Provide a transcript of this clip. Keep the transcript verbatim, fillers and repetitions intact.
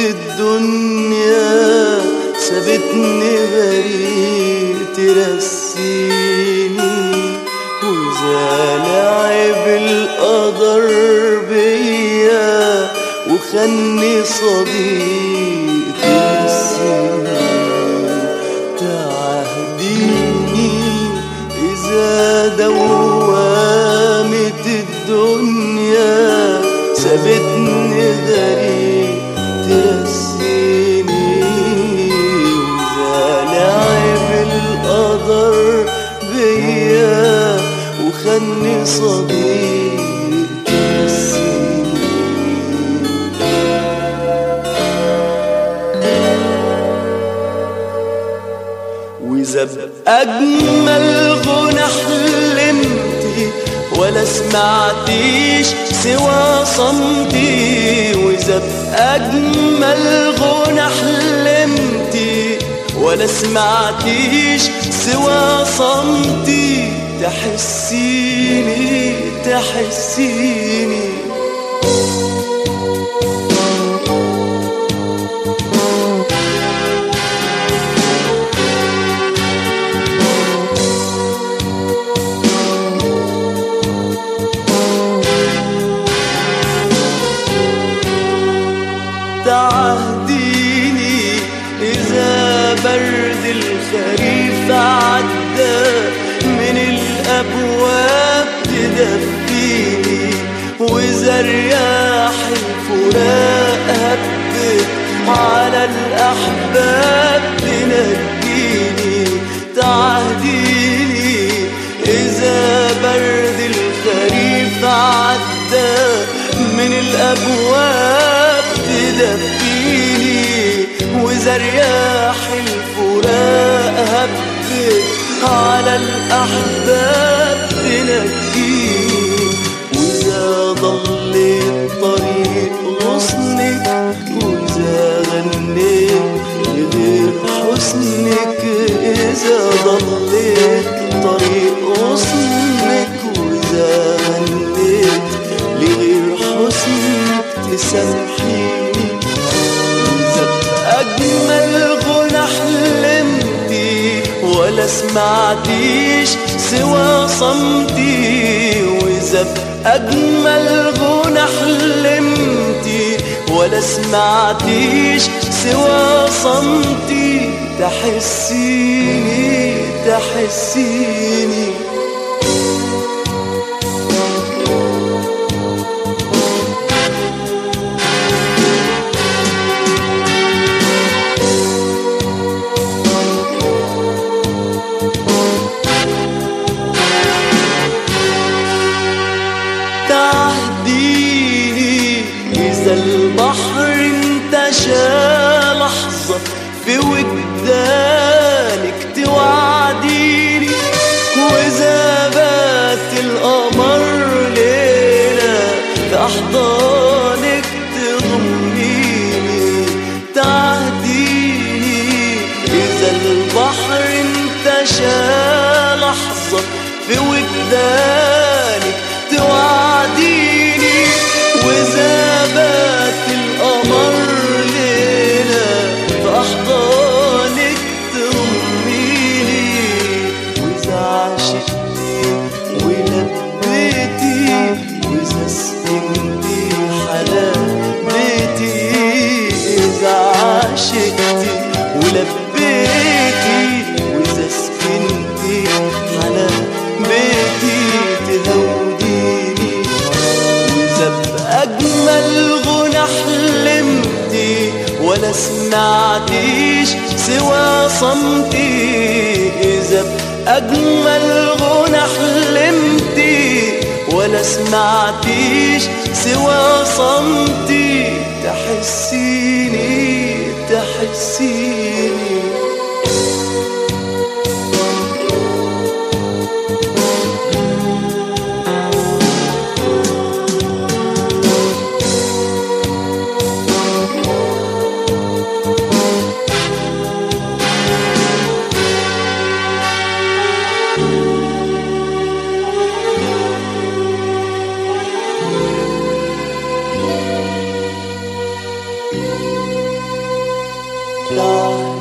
الدنيا سابتني بريء ترسيني، وإذا لعب القدر بيا وخلني صديق تنسيني، تعهديني إذا دوامت الدنيا سابتني غريب ترسيني، وإذا لعب القدر بيا وخلني صديق ترسيني. وإذا بأجمل غنى حلمتي ولا سمعتيش سوى صمتي، وإذا بأجمل غنى حلمتي ولا سمعتيش سوى صمتي، تحسيني تحسيني تعهديني إذا برد الخريف عدى من الأبواب تدفيني، وإذا رياح الفراق هبت على الأحباب تنجيني، تعهديني إذا برد الخريف عدى من الأبواب تدفيني، وإذا رياح الفراق هبت على الأحباب تنجيني، وإذا ضل الطريق غصنك وإذا غنيت لغير حسنك، إذا ضل الطريق غصنك وإذا غنيت لغير حسنك تسامحيني، وإذا بأجمل غنى حلمتي ولا سمعتيش سوى صمتي، وإذا بأجمل غنى حلمتي ولا سمعتيش سوى صمتي، تحسيني تحسيني تعهديني إذا البحر انتشى لحظة في وجدانك توعديني، وإذا بات القمر ليلة في أحضانك تضميني، تعهديني إذا البحر انتشى لحظة في وجدانك توعديني، وإذا بات القمر ليلة في أحضانك تضميني، وإذا عشقتي ولبيتي وإذا سكنتي حنان بيتي، إذا عشقتي ولبيتي وإذا سكنتي حنان بيتي تهوديني، وإذا بأجمل غنى حلمتي ولا سمعتيش سوى صمتي، إذا بأجمل غنى حلمتي ولا سمعتيش سوى صمتي، تحسيني تحسيني تعال